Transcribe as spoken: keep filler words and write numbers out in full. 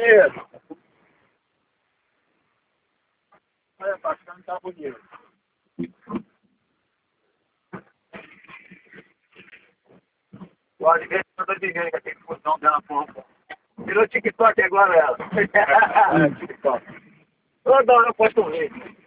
bonito. Olha, bastante tá bonito. Olha, vê se eu tô entendendo que tem função dela, porra. Virou TikTok agora, ela. TikTok. Toda hora eu posto um vídeo.